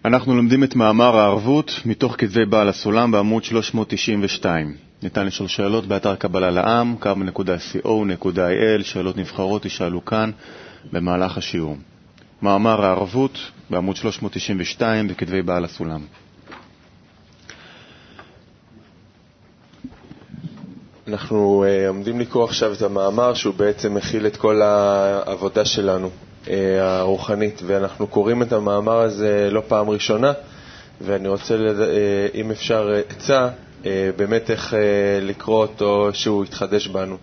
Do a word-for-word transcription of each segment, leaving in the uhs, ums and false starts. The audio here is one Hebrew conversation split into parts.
אנחנו לומדים את מאמר הערבות מתוך כתבי בעל הסולם בעמוד שלוש מאות תשעים ושתיים. ניתן לשאול שאלות באתר קבלה לעם, קו נקודה סי או נקודה איי אל, שאלות נבחרות ישאלו כאן במהלך השיעור. מאמר הערבות בעמוד שלוש מאות תשעים ושתיים בכתבי בעל הסולם. אנחנו uh, עומדים לקרוא עכשיו את המאמר שהוא בעצם מכיל את כל העבודה שלנו uh, הרוחנית, ואנחנו קוראים את המאמר הזה לא פעם ראשונה, ואני רוצה, לד... uh, אם אפשר עצה, uh, באמת איך uh, לקרוא אותו שהוא יתחדש בנו.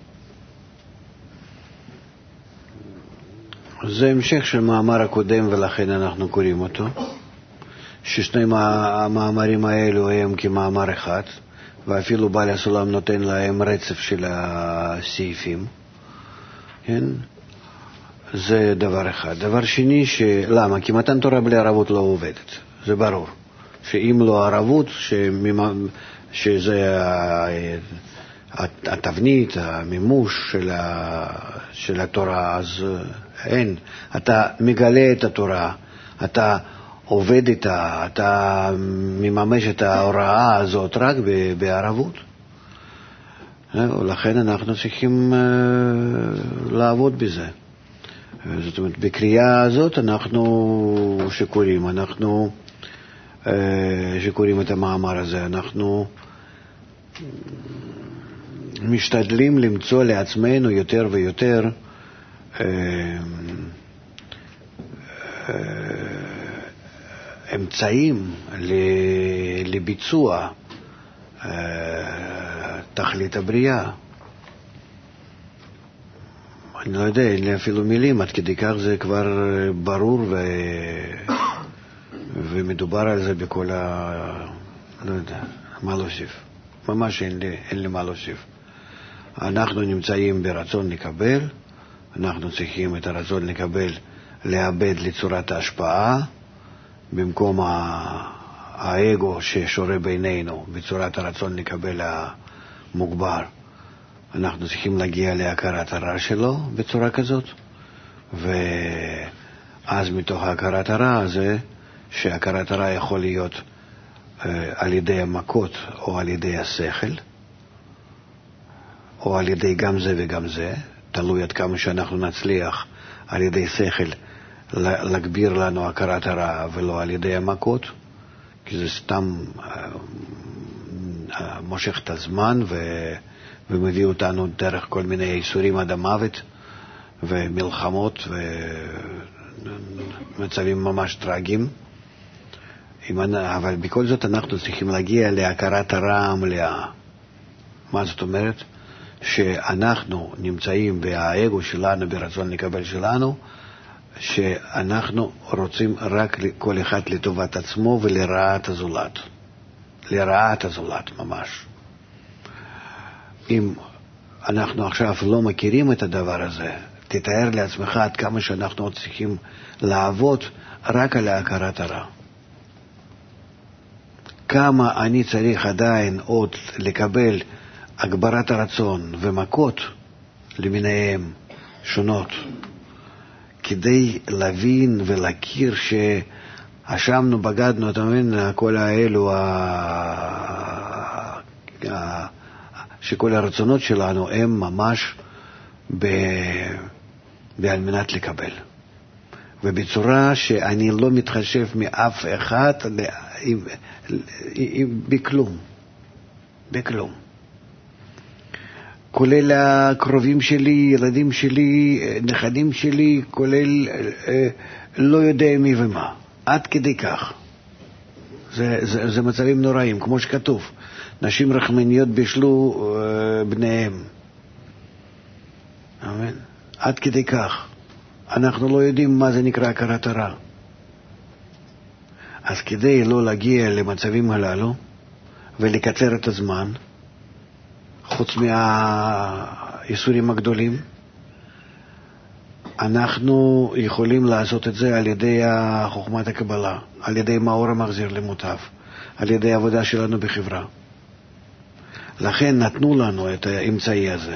זה המשך של מאמר הקודם ולכן אנחנו קוראים אותו, ששני המאמרים האלו הם כמאמר אחד, ואפילו בעל הסולם נותן להם רצף של הסעיפים. כן? זה דבר אחד. דבר שני, למה? כי מתן תורה בלי ערבות לא עובדת. זה ברור. שאם לא ערבות, שזה התבנית, המימוש של, של התורה, אז אין. אתה מגלה את התורה, אתה עובד איתה, אתה מממש את ההוראה הזאת רק בערבות. ולכן אנחנו צריכים לעבוד בזה. זאת אומרת, בקריאה הזאת אנחנו שקוראים, אנחנו שקוראים את המאמר הזה, אנחנו משתדלים למצוא לעצמנו יותר ויותר אמצעים לביצוע תכלית הבריאה. אני לא יודע, אין לי אפילו מילים, עד כדי כך זה כבר ברור ו... ומדובר על זה בכל ה... לא יודע, מה להוסיף. ממש אין לי, אין לי מה להוסיף. אנחנו נמצאים ברצון לקבל, אנחנו צריכים את הרצון לקבל לאבד לצורת ההשפעה, במקום האגו ששורה בינינו, בצורת הרצון לקבל המוגבר. אנחנו צריכים להגיע להכרת הרע שלו בצורה כזאת, ואז מתוך הכרת הרע הזה, שהכרת הרע יכול להיות אה, על ידי המכות או על ידי השכל, או על ידי גם זה וגם זה, תלוי עד כמה שאנחנו נצליח על ידי שכל להגביר לנו הכרת הרע ולא על ידי המכות, כי זה סתם מושך את הזמן ו... ומביא אותנו דרך כל מיני איסורים עד המוות ומלחמות ומצבים ממש טרגיים. אבל בכל זאת אנחנו צריכים להגיע להכרת הרע המלאה. מה זאת אומרת? שאנחנו נמצאים והאגו שלנו ברצון לקבל שלנו, שאנחנו רוצים רק כל אחד לטובת עצמו ולרעת הזולת. לרעת הזולת ממש. אם אנחנו עכשיו לא מכירים את הדבר הזה, תתאר לעצמך עד כמה שאנחנו צריכים לעבוד רק על ההכרת הרע. כמה אני צריך עדיין עוד לקבל הגברת הרצון ומכות למיניהם שונות, כדי להבין ולהכיר שאשמנו, בגדנו, אתה מבין, כל האלו, שכל הרצונות שלנו הם ממש ב... בעל מנת לקבל. ובצורה שאני לא מתחשב מאף אחד ל... בכלום. בכלום. כולל הקרובים שלי, ילדים שלי, נכדים שלי, כולל לא יודע מי ומה. עד כדי כך. זה, זה, זה מצבים נוראים, כמו שכתוב. נשים רחמניות בישלו בניהם. אמן. עד כדי כך. אנחנו לא יודעים מה זה נקרא הכרת הרע. אז כדי לא להגיע למצבים הללו ולקצר את הזמן, חוץ מהאיסורים הגדולים, אנחנו יכולים לעשות את זה על ידי חוכמת הקבלה, על ידי מאור המחזיר למוטב, על ידי העבודה שלנו בחברה. לכן נתנו לנו את האמצעי הזה.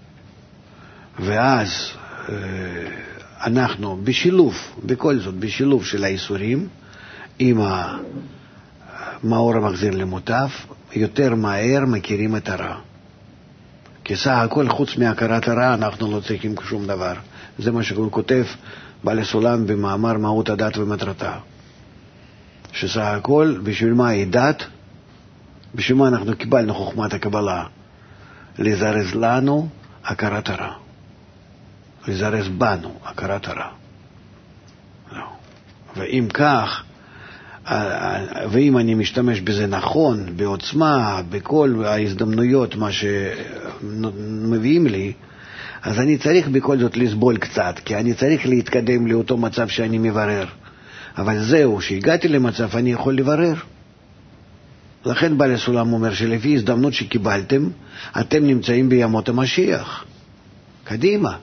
ואז אנחנו בשילוב, בכל זאת בשילוב של האיסורים, עם המאור המחזיר למוטף, יותר מהר מכירים את הרע. כי סך הכל, חוץ מהכרת הרע, אנחנו לא צריכים שום דבר. זה מה שהוא כותב בעל הסולם במאמר מהות הדת ומטרתה. שסך הכל, בשביל מה היא דת? בשביל מה אנחנו קיבלנו חוכמת הקבלה? לזרז לנו הכרת הרע. לזרז בנו הכרת הרע. לא. ואם כך, ואם אני משתמש בזה נכון, בעוצמה, בכל ההזדמנויות, מה שמביאים לי, אז אני צריך בכל זאת לסבול קצת, כי אני צריך להתקדם לאותו מצב שאני מברר. אבל זהו, שהגעתי למצב אני יכול לברר. לכן בעל הסולם אומר שלפי הזדמנות שקיבלתם, אתם נמצאים בימות המשיח. קדימה.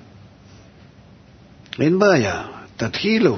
אין בעיה, תתחילו.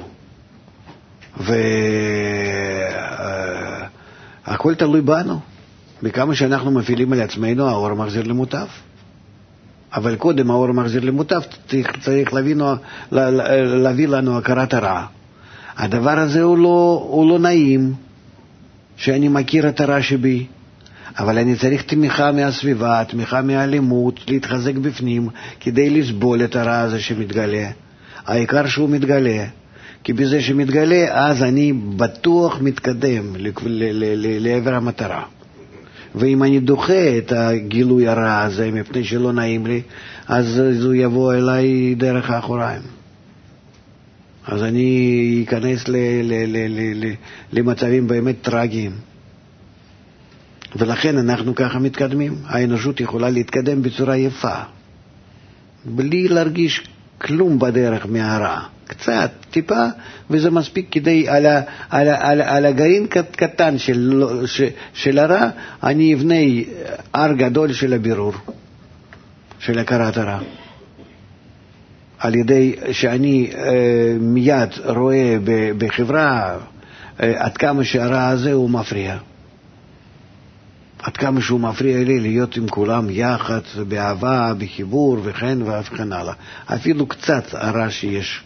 והכל תלוי בנו. בכמה שאנחנו מפעילים על עצמנו, האור מחזיר למוטב. אבל קודם האור מחזיר למוטב, צריך, צריך להבינו, להביא לנו הכרת הרע. הדבר הזה הוא לא, הוא לא נעים, שאני מכיר את הרע שבי, אבל אני צריך תמיכה מהסביבה, תמיכה מהאלימות, להתחזק בפנים, כדי לסבול את הרע הזה שמתגלה. העיקר שהוא מתגלה, כי בזה שמתגלה, אז אני בטוח מתקדם לעבר המטרה. ואם אני דוחה את הגילוי הרע הזה, מפני שלא נעים לי, אז הוא יבוא אליי דרך האחוריים. אז אני אכנס ל- ל- ל- ל- למצבים באמת טרגיים. ולכן אנחנו ככה מתקדמים. האנושות יכולה להתקדם בצורה יפה, בלי להרגיש כלום בדרך מהרע. קצת, טיפה, וזה מספיק כדי, על, ה, על, ה, על, על הגרעין קטן של, של, של הרע, אני אבנה הר גדול של הבירור, של הכרת הרע. על ידי שאני אה, מיד רואה בחברה אה, עד כמה שהרע הזה הוא מפריע. עד כמה שהוא מפריע לי להיות עם כולם יחד, באהבה, בחיבור וכן וכן הלאה. אפילו קצת הרע שיש.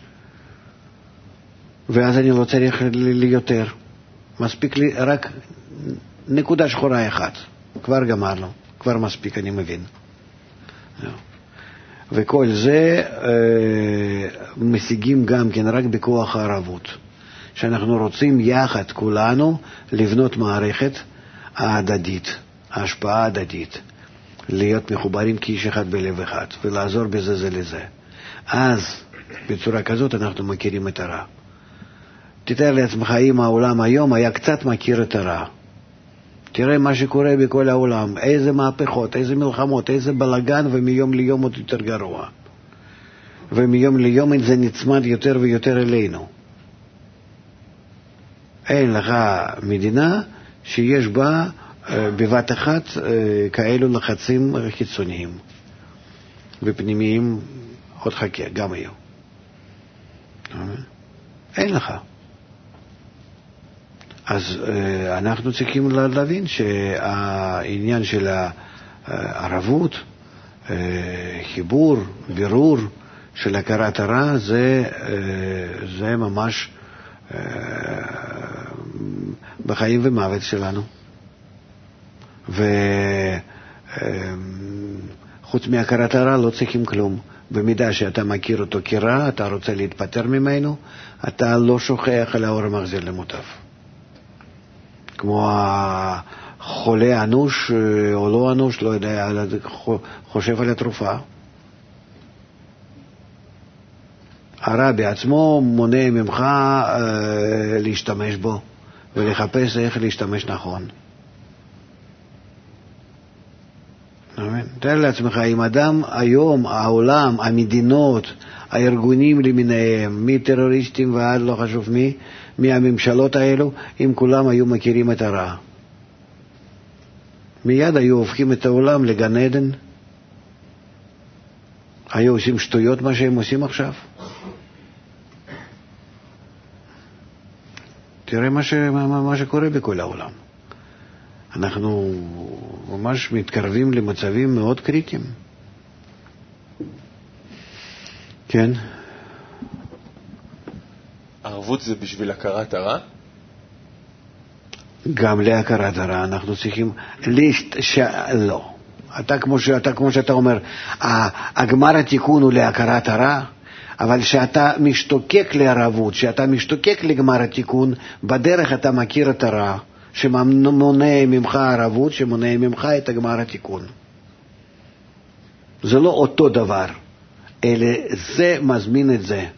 ואז אני לא צריך ליותר. מספיק לי רק נקודה שחורה אחת. כבר גמרנו. כבר מספיק, אני מבין. וכל זה אה, משיגים גם כן רק בכוח הערבות. שאנחנו רוצים יחד כולנו לבנות מערכת ההדדית, ההשפעה ההדדית. להיות מחוברים כאיש אחד בלב אחד, ולעזור בזה זה לזה. אז בצורה כזאת אנחנו מכירים את הרע. תתאר לעצמך אם העולם היום היה קצת מכיר את הרע. תראה מה שקורה בכל העולם, איזה מהפכות, איזה מלחמות, איזה בלגן, ומיום ליום עוד יותר גרוע. ומיום ליום זה נצמד יותר ויותר אלינו. אין לך מדינה שיש בה בבת אחת כאלו לחצים חיצוניים ופנימיים, עוד חכה, גם היום. אין לך. אז אנחנו צריכים להבין שהעניין של הערבות, חיבור, בירור של הכרת הרע, זה, זה ממש בחיים ומוות שלנו. וחוץ מהכרת הרע לא צריכים כלום. במידה שאתה מכיר אותו כרע, אתה רוצה להתפטר ממנו, אתה לא שוכח על האור המחזיר למוטב. כמו החולה אנוש או לא אנוש, לא יודע, חושב על התרופה. הרע בעצמו מונע ממך אה, להשתמש בו ולחפש איך להשתמש נכון. תאר לעצמך, אם אדם היום, העולם, המדינות, הארגונים למיניהם, מטרוריסטים ועד לא חשוב מי, מהממשלות האלו, אם כולם היו מכירים את הרע, מיד היו הופכים את העולם לגן עדן. היו עושים שטויות מה שהם עושים עכשיו. תראה מה, ש, מה, מה שקורה בכל העולם. אנחנו ממש מתקרבים למצבים מאוד קריטיים. כן? ערבות זה בשביל הכרת הרע? גם להכרת הרע אנחנו צריכים להשת... ש... לא. אתה כמו, ש... אתה, כמו שאתה אומר, הגמר התיקון הוא להכרת הרע, אבל שאתה משתוקק לערבות, שאתה משתוקק לגמר התיקון, בדרך אתה מכיר את הרע, שמונע ממך ערבות, שמונע ממך את הגמר התיקון. זה לא אותו דבר, אלא זה מזמין את זה.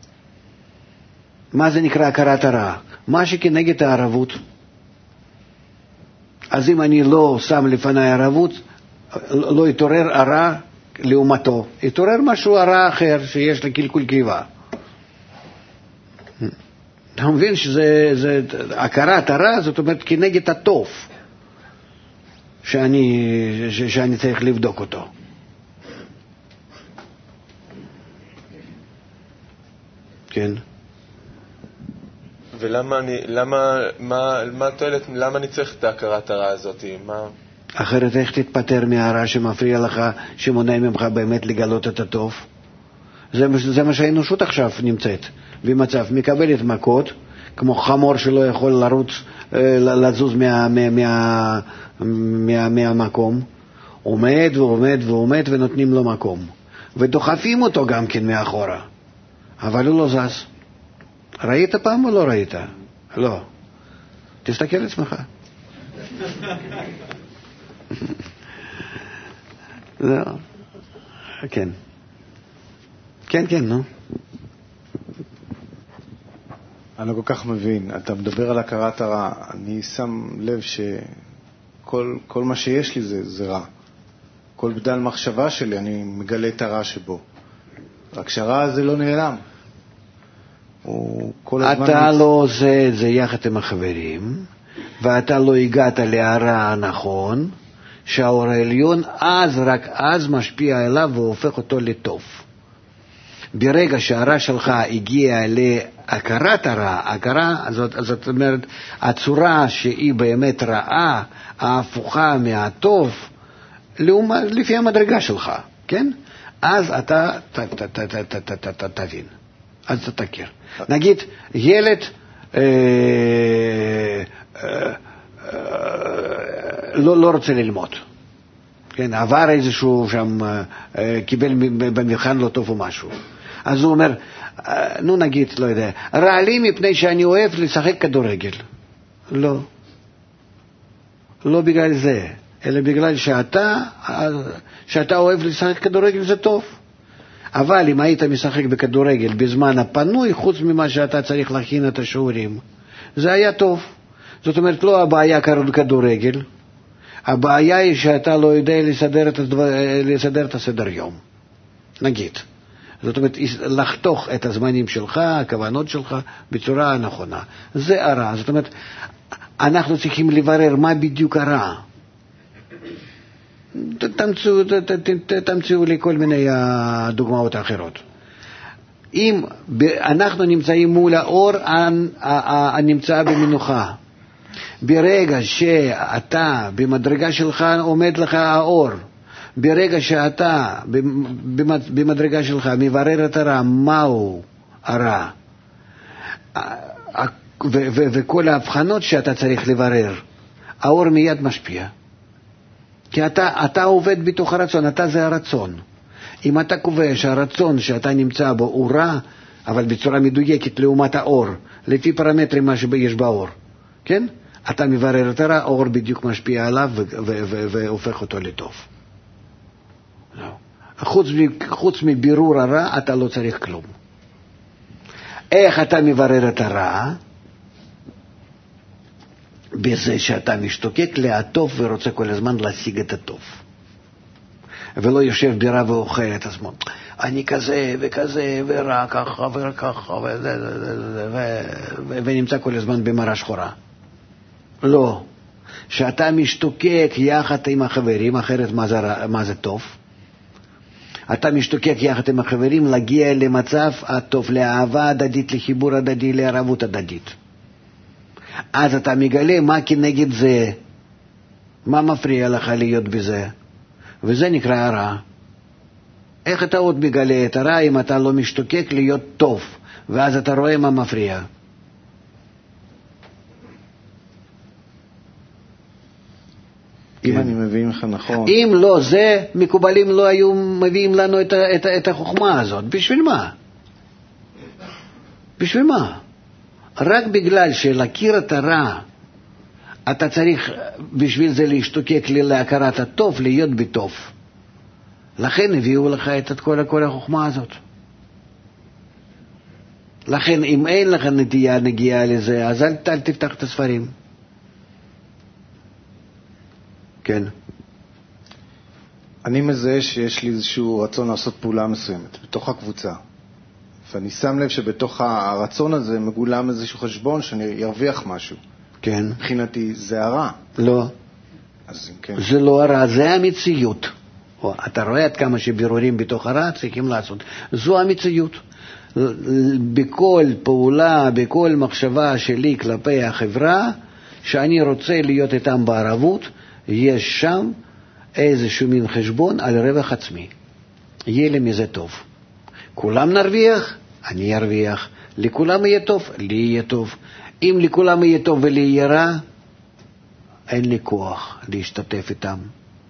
מה זה נקרא הכרת הרע? מה שכנגד הערבות. אז אם אני לא שם לפני ערבות, לא יתעורר הרע לעומתו. יתעורר משהו הרע אחר שיש לה קלקול קיבה. אתה מבין שזה זה, הכרת הרע, זאת אומרת כנגד הטוב שאני, ש, שאני צריך לבדוק אותו. כן. ולמה אני, למה, מה, מה תועלת, למה אני צריך את ההכרת הרע הזאת? מה... אחרת איך תתפטר מהרע שמפריע לך, שמונע ממך באמת לגלות את הטוב? זה, זה מה שהאנושות עכשיו נמצאת במצב, מקבלת מכות, כמו חמור שלא יכול לרוץ, לזוז מה, מה, מה, מה, מהמקום, עומד ועומד ועומד ונותנים לו מקום, ודוחפים אותו גם כן מאחורה, אבל הוא לא זז. ראית פעם או לא ראית? לא. תסתכל על עצמך. לא. כן. כן, כן, נו. אני לא כל כך מבין. אתה מדבר על הכרת הרע. אני שם לב שכל כל מה שיש לי זה, זה רע. כל בדל מחשבה שלי, אני מגלה את הרע שבו. רק שהרע הזה לא נעלם. אתה לא עושה את זה יחד עם החברים, ואתה לא הגעת להרע הנכון, שהאור העליון אז, רק אז משפיע עליו והופך אותו לטוב. ברגע שהרע שלך הגיע להכרת הרע, הכרה, זאת, זאת אומרת, הצורה שהיא באמת רעה, ההפוכה מהטוב, לפי המדרגה שלך, כן? אז אתה תבין. אז אתה תכיר. נגיד, ילד אה, אה, אה, לא, לא רוצה ללמוד. כן, עבר איזשהו שם, אה, קיבל במבחן לא טוב או משהו. אז הוא אומר, אה, נו נגיד, לא יודע, רע לי מפני שאני אוהב לשחק כדורגל. לא. לא בגלל זה, אלא בגלל שאתה, שאתה אוהב לשחק כדורגל זה טוב. אבל אם היית משחק בכדורגל בזמן הפנוי, חוץ ממה שאתה צריך להכין את השיעורים, זה היה טוב. זאת אומרת, לא הבעיה כדורגל, הבעיה היא שאתה לא יודע לסדר את, הדבר, לסדר את הסדר יום. נגיד. זאת אומרת, לחתוך את הזמנים שלך, הכוונות שלך, בצורה הנכונה. זה הרע. זאת אומרת, אנחנו צריכים לברר מה בדיוק הרע. תמצאו, תמצאו לי כל מיני דוגמאות אחרות. אם אנחנו נמצאים מול האור הנמצא במנוחה, ברגע שאתה במדרגה שלך עומד לך האור, ברגע שאתה במדרגה שלך מברר את הרע, מהו הרע, וכל ההבחנות שאתה צריך לברר, האור מיד משפיע. כי אתה, אתה עובד בתוך הרצון, אתה זה הרצון. אם אתה קובע שהרצון שאתה נמצא בו הוא רע, אבל בצורה מדויקת לעומת האור, לפי פרמטרים מה שיש באור, כן? אתה מברר את הרע, האור בדיוק משפיע עליו והופך אותו לטוב. חוץ, חוץ מבירור הרע, אתה לא צריך כלום. איך אתה מברר את הרע? בזה שאתה משתוקק להטוב ורוצה כל הזמן להשיג את הטוב. ולא יושב בירה ואוכל את עצמו. אני כזה וכזה ורע ככה וככה ונמצא כל הזמן במראה שחורה. לא. שאתה משתוקק יחד עם החברים, אחרת מה זה, מה זה טוב? אתה משתוקק יחד עם החברים להגיע למצב הטוב, לאהבה הדדית, לחיבור הדדי, לערבות הדדית. אז אתה מגלה מה כנגד זה, מה מפריע לך להיות בזה, וזה נקרא הרע. איך אתה עוד מגלה את הרע אם אתה לא משתוקק להיות טוב, ואז אתה רואה מה מפריע. אם אני מבין לך נכון. אם לא זה, מקובלים לא היו מביאים לנו את, את, את החוכמה הזאת. בשביל מה? בשביל מה? רק בגלל שלהכיר את הרע, אתה צריך בשביל זה להשתוקק להכרת הטוב, להיות בטוב. לכן הביאו לך את כל, כל החוכמה הזאת. לכן אם אין לך נטייה נגיעה לזה, אז אל, אל תפתח את הספרים. כן. אני מזהה שיש לי איזשהו רצון לעשות פעולה מסוימת בתוך הקבוצה. ואני שם לב שבתוך הרצון הזה מגולם איזשהו חשבון שאני ארוויח משהו. כן. מבחינתי זה הרע. לא. אז אם כן. זה לא הרע, זה המציאות. או, אתה רואה עד כמה שבירורים בתוך הרע צריכים לעשות. זו המציאות. בכל פעולה, בכל מחשבה שלי כלפי החברה, שאני רוצה להיות איתם בערבות, יש שם איזשהו מין חשבון על רווח עצמי. יהיה לי מזה טוב. כולם נרוויח, אני ארוויח. לכולם יהיה טוב, לי יהיה טוב. אם לכולם יהיה טוב ולי יהיה רע, אין לי כוח להשתתף איתם.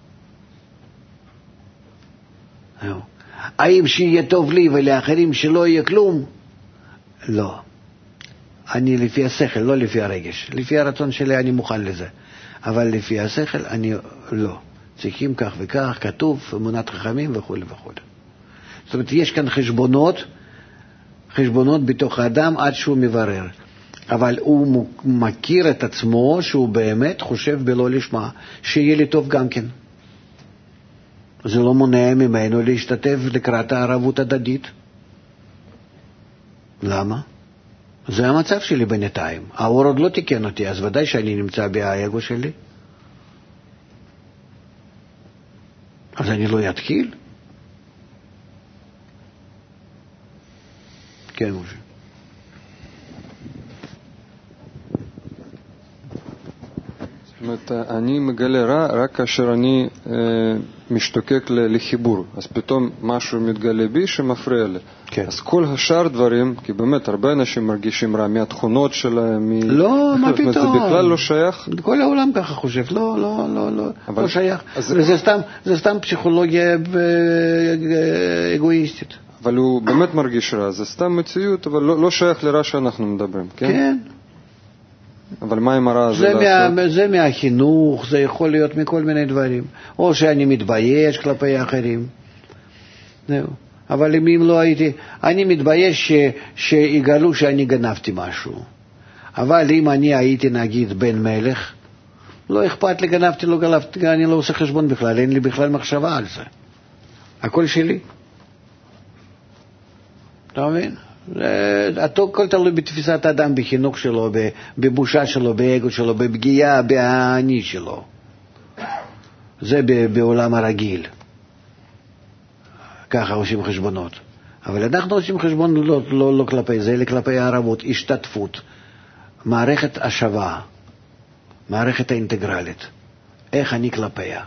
האם שיהיה טוב לי ולאחרים שלא יהיה כלום? לא. אני לפי השכל, לא לפי הרגש. לפי הרצון שלי אני מוכן לזה. אבל לפי השכל אני לא. צריכים כך וכך, כתוב, אמונת חכמים וכו' וכו'. זאת אומרת, יש כאן חשבונות, חשבונות בתוך האדם עד שהוא מברר. אבל הוא מכיר את עצמו שהוא באמת חושב בלא לשמה, שיהיה לי טוב גם כן. זה לא מונע ממנו להשתתף לקראת הערבות הדדית. למה? זה המצב שלי בינתיים. האור עוד לא תיקן אותי, אז ודאי שאני נמצא באגו שלי. אז אני לא יתחיל? כן, משה. זאת אומרת, אני מגלה רע רק כאשר אני אה, משתוקק לחיבור. אז פתאום משהו מתגלה בי שמפריע לי. כן. אז כל השאר דברים, כי באמת הרבה אנשים מרגישים רע מהתכונות שלהם. מ... לא, מה פתאום? זה בכלל לא שייך. כל העולם ככה חושב, לא, לא, לא, לא, אבל... לא שייך. אז... זה, סתם, זה סתם פסיכולוגיה אגואיסטית. אבל הוא באמת מרגיש רע, זה סתם מציאות, אבל לא, לא שייך לרע שאנחנו מדברים, כן? כן. אבל מה עם הרע הזה זה, לעשות? מה, זה מהחינוך, זה יכול להיות מכל מיני דברים. או שאני מתבייש כלפי אחרים. זהו. אבל אם לא הייתי, אני מתבייש ש, שיגלו שאני גנבתי משהו. אבל אם אני הייתי נגיד בן מלך, לא אכפת לי, גנבתי, לא גנבתי, אני לא עושה חשבון בכלל, אין לי בכלל מחשבה על זה. הכל שלי. אתה מבין? הכל תלוי בתפיסת האדם, בחינוך שלו, בבושה שלו, באגו שלו, בפגיעה, באני שלו. זה בעולם הרגיל. ככה עושים חשבונות. אבל אנחנו עושים חשבון לא, לא, לא כלפי זה, אלא כלפי הערבות, השתתפות, מערכת השוואה, מערכת האינטגרלית. איך אני כלפיה.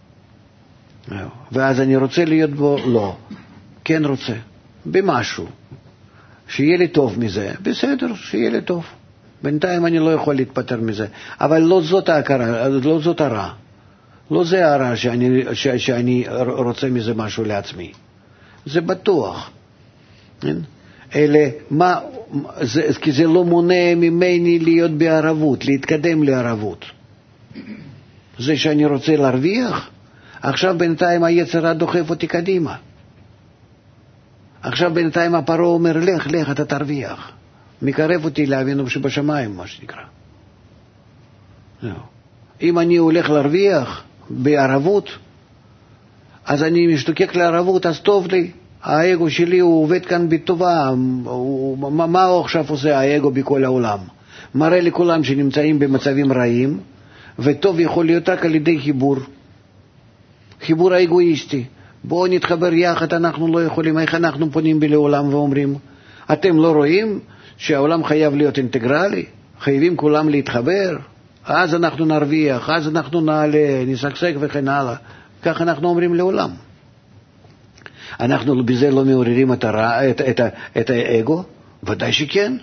ואז אני רוצה להיות בו, לא. כן רוצה. במשהו. שיהיה לי טוב מזה, בסדר, שיהיה לי טוב. בינתיים אני לא יכול להתפטר מזה. אבל לא זאת ההכרה, לא זאת הרע. לא זה הרע שאני, ש, שאני רוצה מזה משהו לעצמי. זה בטוח. אלה, מה, זה, כי זה לא מונע ממני להיות בערבות, להתקדם לערבות. זה שאני רוצה להרוויח, עכשיו בינתיים היצר דוחף אותי קדימה. עכשיו בינתיים הפרעה אומר, לך, לך, אתה תרוויח. מקרב אותי לאבינו שבשמיים, מה שנקרא. זהו. אם אני הולך להרוויח בערבות, אז אני משתוקק לערבות, אז טוב לי. האגו שלי הוא עובד כאן בטובה. הוא, מה, מה הוא עכשיו עושה האגו בכל העולם? מראה לכולם שנמצאים במצבים רעים, וטוב יכול להיות רק על ידי חיבור. חיבור האגואיסטי. בואו נתחבר יחד, אנחנו לא יכולים, איך אנחנו פונים לעולם ואומרים, אתם לא רואים שהעולם חייב להיות אינטגרלי? חייבים כולם להתחבר? אז אנחנו נרוויח, אז אנחנו נעלה, נשגשג וכן הלאה. כך אנחנו אומרים לעולם. אנחנו בזה לא מעוררים את, הרע, את, את, את האגו? ודאי שכן.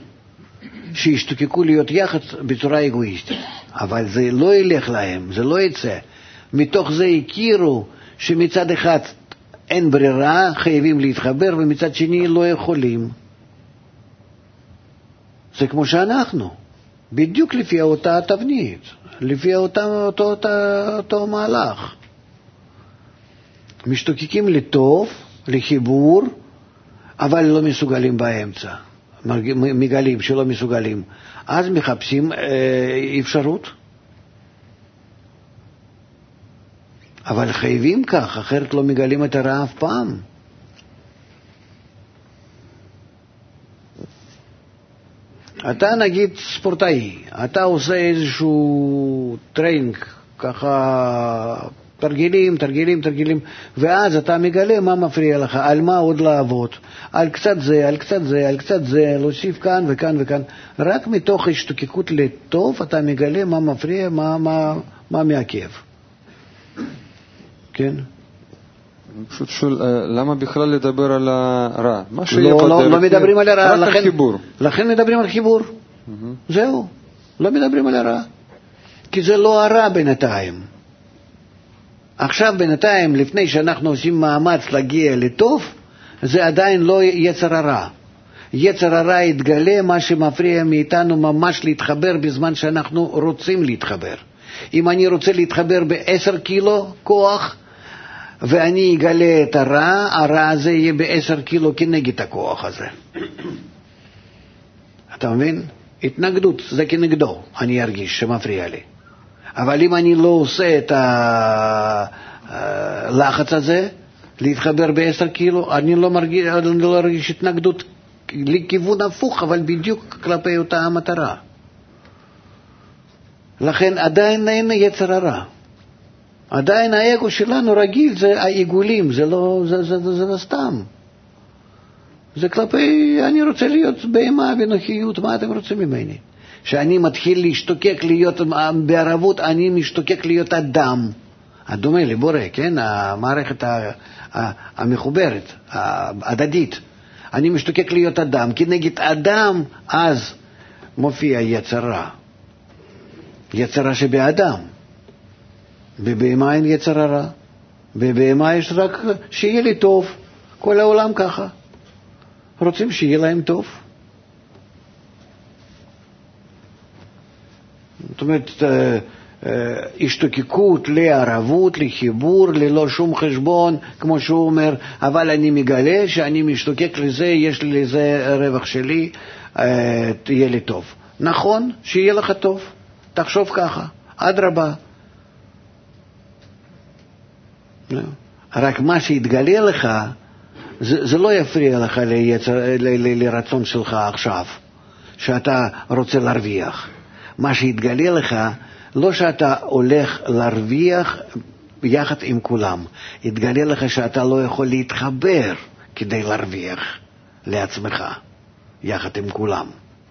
שישתוקקו להיות יחד בצורה אגואיסטית. אבל זה לא ילך להם, זה לא יצא. מתוך זה הכירו שמצד אחד אין ברירה, חייבים להתחבר, ומצד שני לא יכולים. זה כמו שאנחנו, בדיוק לפי אותה תבנית, לפי אותה, אותו, אותו, אותו מהלך. משתוקקים לטוב, לחיבור, אבל לא מסוגלים באמצע. מגלים שלא מסוגלים. אז מחפשים אה, אפשרות. אבל חייבים כך, אחרת לא מגלים את הרע אף פעם. אתה נגיד ספורטאי, אתה עושה איזשהו טריינינג, ככה תרגילים, תרגילים, תרגילים, ואז אתה מגלה מה מפריע לך, על מה עוד לעבוד, על קצת זה, על קצת זה, על קצת זה, להוסיף כאן וכאן וכאן. רק מתוך השתוקקות לטוב אתה מגלה מה מפריע, מה, מה, מה מעכב. כן? אני פשוט שואל, למה בכלל לדבר על הרע? מה שיהיה לא, בדרך, לא, לא מדברים על הרע, רק לכן, על חיבור. לכן מדברים על חיבור. Mm-hmm. זהו, לא מדברים על הרע. כי זה לא הרע בינתיים. עכשיו בינתיים, לפני שאנחנו עושים מאמץ להגיע לטוב, זה עדיין לא יצר הרע. יצר הרע יתגלה מה שמפריע מאיתנו ממש להתחבר בזמן שאנחנו רוצים להתחבר. אם אני רוצה להתחבר בעשר קילו כוח, ואני אגלה את הרע, הרע הזה יהיה בעשר קילו כנגד הכוח הזה. אתה מבין? התנגדות, זה כנגדו, אני ארגיש שמפריע לי. אבל אם אני לא עושה את הלחץ הזה, להתחבר בעשר קילו, אני לא מרגיש, אני לא ארגיש התנגדות לכיוון הפוך, אבל בדיוק כלפי אותה המטרה. לכן עדיין אין יצר הרע. עדיין האגו שלנו רגיל, זה העיגולים, זה לא, זה, זה, זה, זה לא סתם. זה כלפי, אני רוצה להיות בהמה ונוחיות, מה אתם רוצים ממני? שאני מתחיל להשתוקק להיות בערבות, אני משתוקק להיות אדם. הדומה לבורא, כן? המערכת המחוברת, ההדדית. אני משתוקק להיות אדם, כי נגד אדם אז מופיע יצרה. יצרה שבאדם. בבהמה אין יצר הרע. בבהמה יש רק שיהיה לי טוב. כל העולם ככה. רוצים שיהיה להם טוב. זאת אומרת, השתוקקות לערבות, לחיבור, ללא שום חשבון, כמו שהוא אומר, אבל אני מגלה שאני משתוקק לזה, יש לי לזה רווח שלי, תהיה לי טוב. נכון, שיהיה לך טוב. תחשוב ככה, עד רבה. רק מה שיתגלה לך, זה, זה לא יפריע לך ליצר, ל, ל, לרצון שלך עכשיו, שאתה רוצה להרוויח. מה שיתגלה לך, לא שאתה הולך להרוויח יחד עם כולם, יתגלה לך שאתה לא יכול להתחבר כדי להרוויח לעצמך, יחד עם כולם.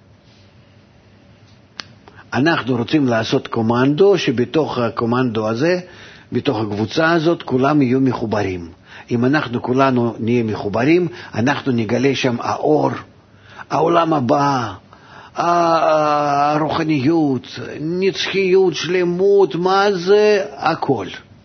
אנחנו רוצים לעשות קומנדו, שבתוך הקומנדו הזה, בתוך הקבוצה הזאת, כולם יהיו מחוברים. אם אנחנו כולנו נהיה מחוברים, אנחנו נגלה שם האור, העולם הבא, הרוחניות, נצחיות, שלמות, מה זה? הכל.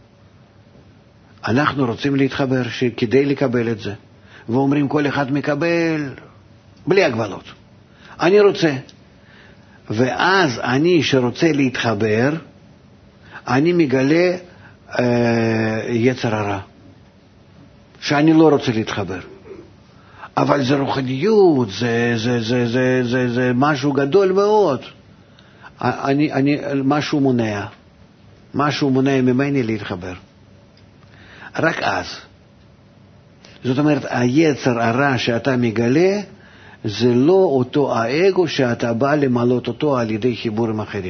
אנחנו רוצים להתחבר כדי לקבל את זה. ואומרים כל אחד מקבל בלי הגבלות. אני רוצה. ואז אני שרוצה להתחבר, אני מגלה אה, יצר הרע. שאני לא רוצה להתחבר. אבל זה רוחניות, זה, זה, זה, זה, זה, זה משהו גדול מאוד. אני, אני, משהו מונע. משהו מונע ממני להתחבר. רק אז. זאת אומרת, היצר הרע שאתה מגלה, זה לא אותו האגו שאתה בא למלות אותו על ידי חיבורים אחרים.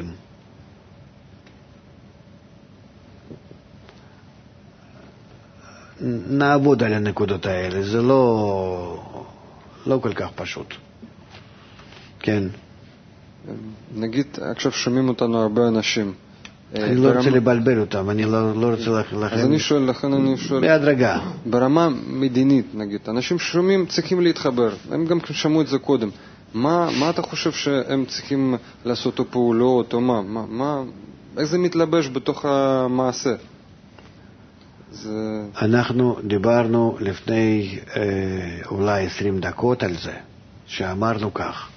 נעבוד על הנקודות האלה, זה לא, לא כל כך פשוט. כן. נגיד, עכשיו שומעים אותנו הרבה אנשים. אני לא רוצה לבלבל אותם, אני לא, לא רוצה לכם. אז אני שואל, לכן אני שואל. בהדרגה. ברמה מדינית, נגיד, אנשים שומעים צריכים להתחבר, הם גם שמעו את זה קודם. מה, מה אתה חושב שהם צריכים לעשות או פעולות, או מה? מה, מה, איך זה מתלבש בתוך המעשה? זה... אנחנו דיברנו לפני אה, אולי עשרים דקות על זה, שאמרנו כך,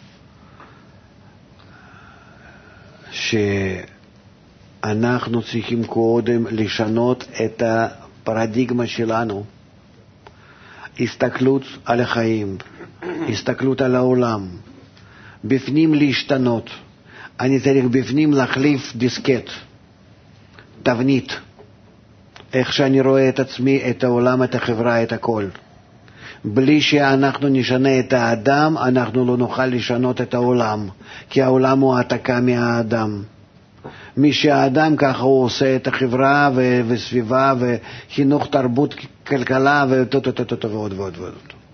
שאנחנו צריכים קודם לשנות את הפרדיגמה שלנו, הסתכלות על החיים, הסתכלות על העולם, בפנים להשתנות. אני צריך בפנים להחליף דיסקט, תבנית, איך שאני רואה את עצמי, את העולם, את החברה, את הכל. בלי שאנחנו נשנה את האדם, אנחנו לא נוכל לשנות את העולם, כי העולם הוא העתקה מהאדם. מי שהאדם ככה הוא עושה את החברה ו- וסביבה וחינוך, תרבות, כלכלה ועוד ועוד ועוד.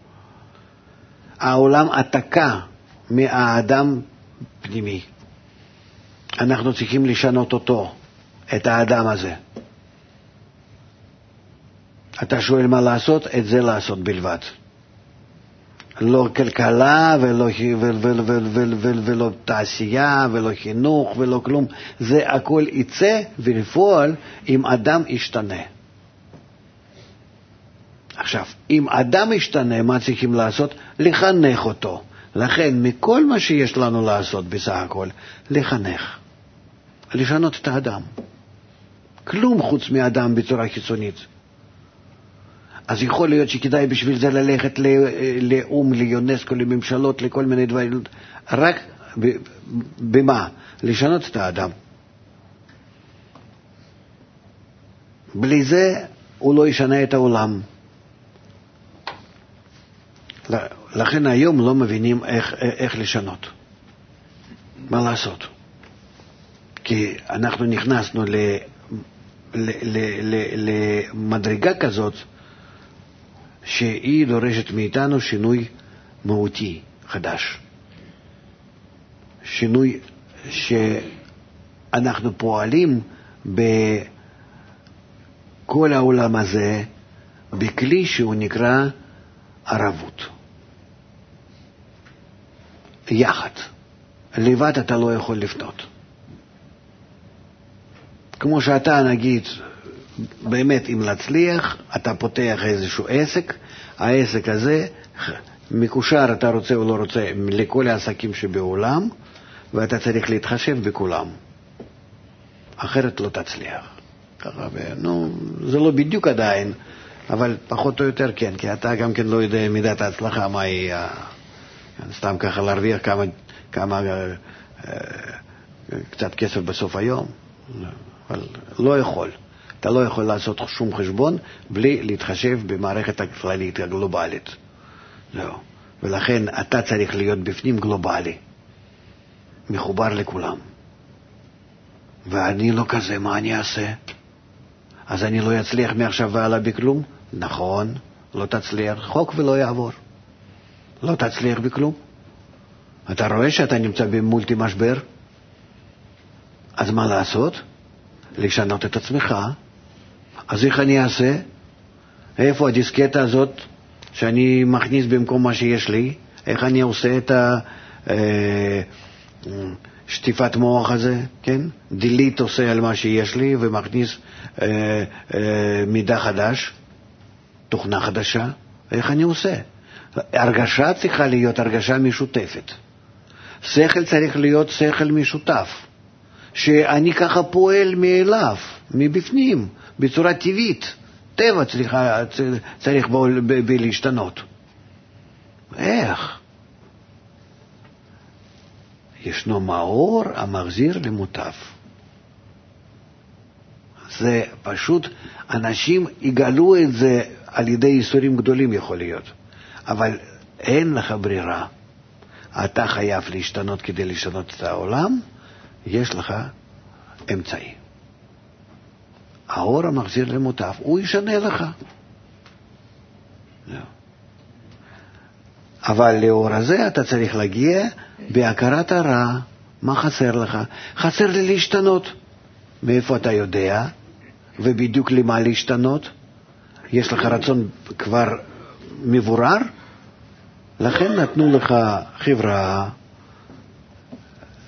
העולם העתקה מהאדם פנימי. אנחנו צריכים לשנות אותו, את האדם הזה. אתה שואל מה לעשות? את זה לעשות בלבד. לא כלכלה ולא, ולא, ולא, ולא, ולא, ולא תעשייה ולא חינוך ולא כלום. זה הכל יצא ולפעול אם אדם ישתנה. עכשיו, אם אדם ישתנה, מה צריכים לעשות? לחנך אותו. לכן, מכל מה שיש לנו לעשות בסך הכל, לחנך. לשנות את האדם. כלום חוץ מאדם בצורה חיצונית. אז יכול להיות שכדאי בשביל זה ללכת לאום, ליונסקו, לממשלות, לכל מיני דברים. רק במה? לשנות את האדם. בלי זה הוא לא ישנה את העולם. לכן היום לא מבינים איך, איך לשנות. מה לעשות? כי אנחנו נכנסנו ל, ל, ל, ל, למדרגה כזאת, שהיא דורשת מאיתנו שינוי מהותי חדש. שינוי שאנחנו פועלים בכל העולם הזה בכלי שהוא נקרא ערבות. יחד. לבד אתה לא יכול לפנות. כמו שאתה נגיד, באמת אם להצליח, אתה פותח איזשהו עסק, העסק הזה מקושר, אתה רוצה או לא רוצה, לכל העסקים שבעולם, ואתה צריך להתחשב בכולם. אחרת לא תצליח. ככה, נו, זה לא בדיוק עדיין, אבל פחות או יותר כן, כי אתה גם כן לא יודע מידת ההצלחה, מה היא, סתם ככה להרוויח כמה, כמה, קצת כסף בסוף היום, אבל לא יכול. אתה לא יכול לעשות שום חשבון בלי להתחשב במערכת הכללית הגלובלית. לא. ולכן אתה צריך להיות בפנים גלובלי, מחובר לכולם. ואני לא כזה, מה אני אעשה? אז אני לא אצליח מעכשיו והלאה בכלום? נכון, לא תצליח, חוק ולא יעבור. לא תצליח בכלום. אתה רואה שאתה נמצא במולטי משבר? אז מה לעשות? לשנות את עצמך. אז איך אני אעשה? איפה הדיסקטה הזאת שאני מכניס במקום מה שיש לי? איך אני עושה את השטיפת מוח הזה? כן? דילית עושה על מה שיש לי ומכניס אה, אה, מידע חדש, תוכנה חדשה. איך אני עושה? הרגשה צריכה להיות הרגשה משותפת. שכל צריך להיות שכל משותף. שאני ככה פועל מאליו, מבפנים, בצורה טבעית. טבע צריכה, צריך בו להשתנות. איך? ישנו מאור המחזיר למוטב. זה פשוט, אנשים יגלו את זה על ידי ייסורים גדולים יכול להיות. אבל אין לך ברירה. אתה חייב להשתנות כדי לשנות את העולם, יש לך אמצעי. האור המחזיר למוטב, הוא ישנה לך. אבל לאור הזה אתה צריך להגיע בהכרת הרע. מה חסר לך? חסר לי להשתנות. מאיפה אתה יודע? ובדיוק למה להשתנות? יש לך רצון כבר מבורר? לכן נתנו לך חברה,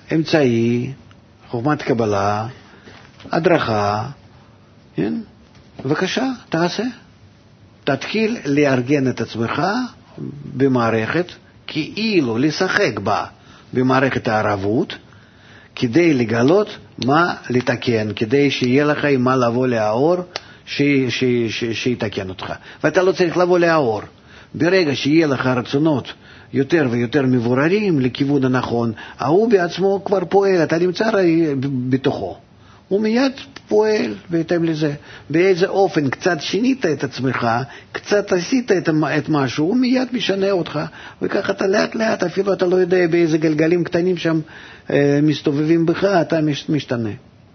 אמצעי, חוכמת קבלה, הדרכה, כן? בבקשה, תעשה. תתחיל לארגן את עצמך במערכת, כאילו לשחק בה במערכת הערבות, כדי לגלות מה לתקן, כדי שיהיה לך עם מה לבוא לאור, ש, ש, ש, שיתקן אותך. ואתה לא צריך לבוא לאור. ברגע שיהיה לך רצונות יותר ויותר מבוררים לכיוון הנכון, הוא בעצמו כבר פועל, אתה נמצא בתוכו. הוא מיד פועל בהתאם לזה. באיזה אופן קצת שינית את עצמך, קצת עשית את, את משהו, הוא מיד משנה אותך. וככה אתה לאט לאט, אפילו אתה לא יודע באיזה גלגלים קטנים שם אה, מסתובבים בך, אתה מש, משתנה.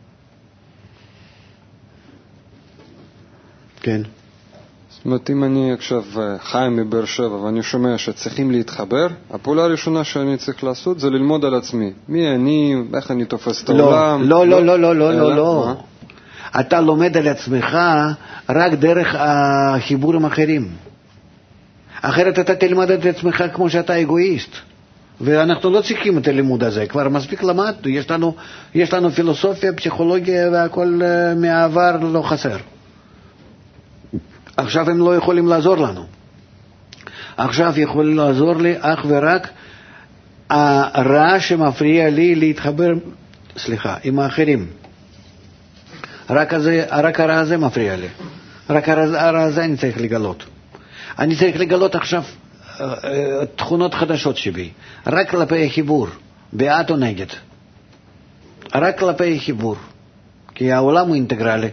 כן. זאת אומרת, אם אני עכשיו חי מבאר שבע ואני שומע שצריכים להתחבר, הפעולה הראשונה שאני צריך לעשות זה ללמוד על עצמי. מי אני, איך אני תופס את העולם. לא, לא, לא, לא, לא, לא, לא. אתה לומד על עצמך רק דרך החיבורים אחרים. אחרת אתה תלמד את עצמך כמו שאתה אגואיסט. ואנחנו לא צריכים את הלימוד הזה, כבר מספיק למדנו, יש לנו, יש לנו פילוסופיה, פסיכולוגיה והכל מהעבר לא חסר. עכשיו הם לא יכולים לעזור לנו. עכשיו יכולים לעזור לי אך ורק הרע שמפריע לי להתחבר, סליחה, עם האחרים. רק, הזה, רק הרע הזה מפריע לי. רק הרע הזה אני צריך לגלות. אני צריך לגלות עכשיו תכונות חדשות שבי. רק כלפי חיבור, בעד או נגד. רק כלפי חיבור. כי העולם הוא אינטגרלי.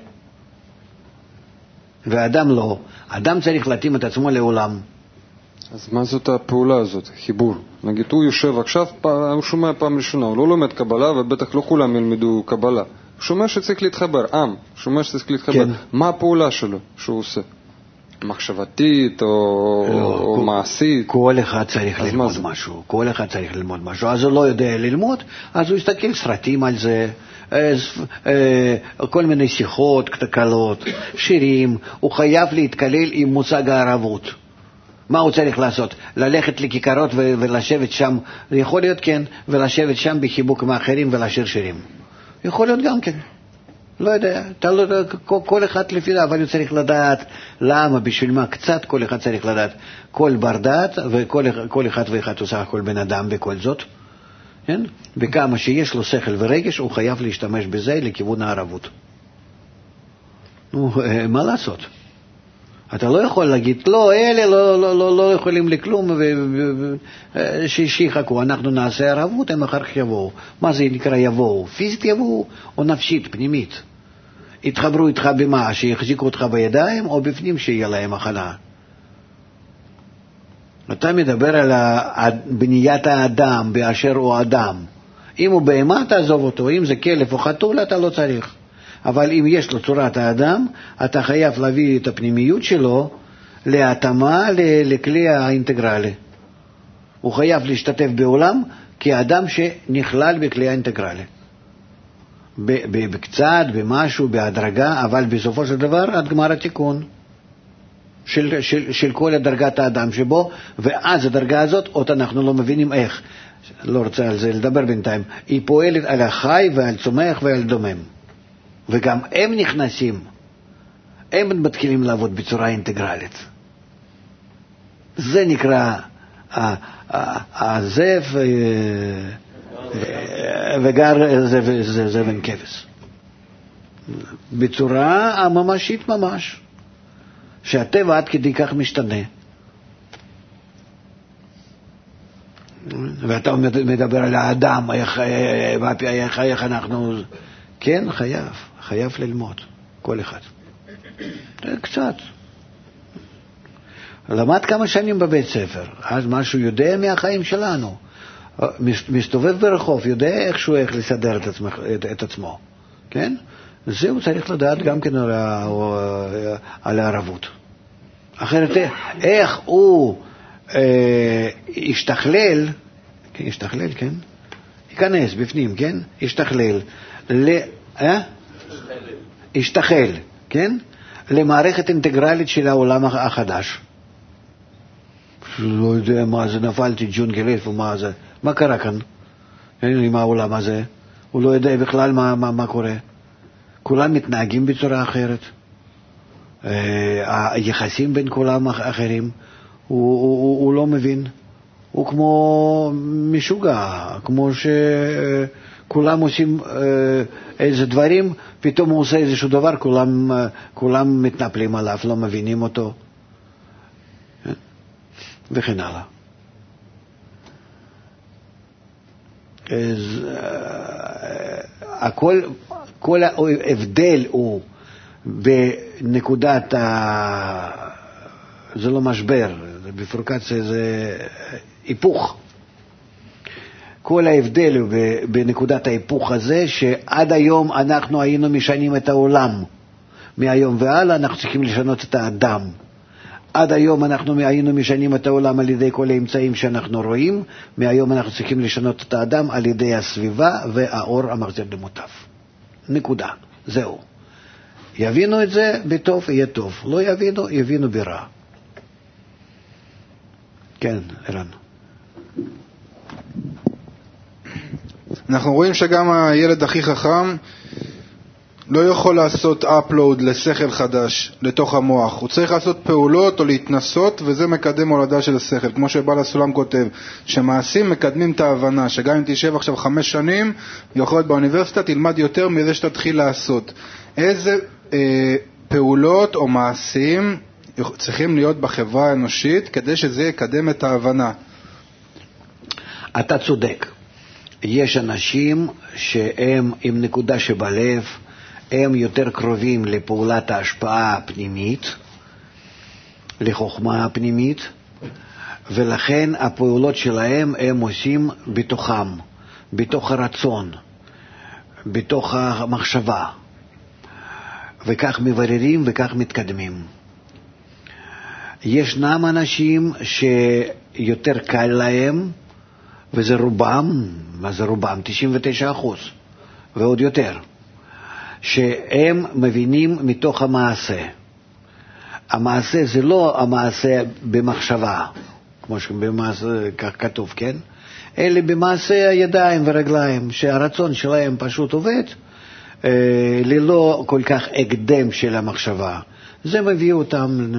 והאדם לא. האדם צריך להתאים את עצמו לעולם. אז מה זאת הפעולה הזאת, חיבור? נגיד, הוא יושב עכשיו, הוא שומע פעם ראשונה, הוא לא לומד קבלה, ובטח לא כולם ילמדו קבלה. הוא שומע שצריך להתחבר, עם, שומע שצריך להתחבר. כן. מה הפעולה שלו שהוא עושה? מחשבתית או, לא, או כל, מעשית? כל אחד צריך ללמוד משהו. כל אחד צריך ללמוד משהו. אז הוא לא יודע ללמוד, אז הוא יסתכל סרטים על זה, כל מיני שיחות קלות, שירים. הוא חייב להתקלל עם מושג הערבות. מה הוא צריך לעשות? ללכת לכיכרות ולשבת שם, יכול להיות כן, ולשבת שם בחיבוק מאחרים ולשיר שירים. יכול להיות גם כן. לא יודע, אתה לא יודע, כל אחד לפי זה, אבל הוא צריך לדעת למה, בשביל מה, קצת כל אחד צריך לדעת. כל בר דעת, וכל אחד ואחד עושה כל בן אדם בכל זאת. כן? וכמה שיש לו שכל ורגש, הוא חייב להשתמש בזה לכיוון הערבות. נו, מה לעשות? אתה לא יכול להגיד, לא, אלה לא, לא, לא, לא יכולים לכלום, שיחכו, אנחנו נעשה ערבות, הם אחר כך יבואו. מה זה נקרא יבואו? פיזית יבואו או נפשית, פנימית? התחברו איתך במה? שיחזיקו אותך בידיים או בפנים שיהיה להם הכנה? אתה מדבר על בניית האדם באשר הוא אדם. אם הוא בהמה, תעזוב אותו. אם זה כלב או חתול, אתה לא צריך. אבל אם יש לו צורת האדם, אתה חייב להביא את הפנימיות שלו להתאמה לכלי האינטגרלי. הוא חייב להשתתף בעולם כאדם שנכלל בכלי האינטגרלי. בקצת, במשהו, בהדרגה, אבל בסופו של דבר עד גמר התיקון של, של, של כל הדרגת האדם שבו, ואז הדרגה הזאת, עוד אנחנו לא מבינים איך. לא רוצה על זה לדבר בינתיים. היא פועלת על החי ועל צומח ועל דומם. וגם הם נכנסים, הם מתחילים לעבוד בצורה אינטגרלית. זה נקרא הזב וגר זבן כבש. בצורה הממשית ממש, שהטבע עד כדי כך משתנה. ואתה מדבר על האדם, איך, איך, איך אנחנו... כן, חייב, חייב ללמוד, כל אחד. קצת. למד כמה שנים בבית ספר, אז משהו יודע מהחיים שלנו. מסתובב ברחוב, יודע איכשהו איך לסדר את, עצמך, את, את עצמו. כן? זה הוא צריך לדעת גם כן על, על הערבות. אחרת, איך הוא אה, ישתכלל, כן, ישתכלל, כן? ייכנס בפנים, כן? ישתכלל. ל... אה? השתחל, כן? למערכת אינטגרלית של העולם החדש. לא יודע מה זה, נפלתי ג'ונגל איפה, מה זה, מה קרה כאן? עם העולם הזה? הוא לא יודע בכלל מה, מה, מה קורה. כולם מתנהגים בצורה אחרת. היחסים בין כולם אחרים, הוא, הוא, הוא לא מבין. הוא כמו משוגע, כמו שכולם עושים איזה דברים, פתאום הוא עושה איזשהו דבר, כולם, כולם מתנפלים עליו, לא מבינים אותו, וכן הלאה. אז הכל, כל ההבדל הוא בנקודת ה... זה לא משבר, בפרוקציה זה היפוך. כל ההבדל הוא בנקודת ההיפוך הזה, שעד היום אנחנו היינו משנים את העולם. מהיום והלאה אנחנו צריכים לשנות את האדם. עד היום אנחנו היינו משנים את העולם על ידי כל האמצעים שאנחנו רואים, מהיום אנחנו צריכים לשנות את האדם על ידי הסביבה והאור המחזיר למוטב. נקודה, זהו. יבינו את זה בטוב, יהיה טוב. לא יבינו, יבינו ברע. כן, ערן. אנחנו רואים שגם הילד הכי חכם לא יכול לעשות upload לשכל חדש לתוך המוח. הוא צריך לעשות פעולות או להתנסות, וזה מקדם הולדה של השכל. כמו שבעל הסולם כותב, שמעשים מקדמים את ההבנה, שגם אם תשב עכשיו חמש שנים, יכול להיות באוניברסיטה, תלמד יותר מזה שתתחיל לעשות. איזה אה, פעולות או מעשים צריכים להיות בחברה האנושית כדי שזה יקדם את ההבנה? אתה צודק. יש אנשים שהם עם נקודה שבלב, הם יותר קרובים לפעולת ההשפעה הפנימית, לחוכמה הפנימית, ולכן הפעולות שלהם הם עושים בתוכם, בתוך הרצון, בתוך המחשבה, וכך מבררים וכך מתקדמים. ישנם אנשים שיותר קל להם, וזה רובם, מה זה רובם? תשעים ותשעה אחוז, ועוד יותר, שהם מבינים מתוך המעשה. המעשה זה לא המעשה במחשבה, כמו שבמעשה כך כתוב, כן? אלא במעשה הידיים ורגליים, שהרצון שלהם פשוט עובד, אה, ללא כל כך הקדם של המחשבה. זה מביא אותם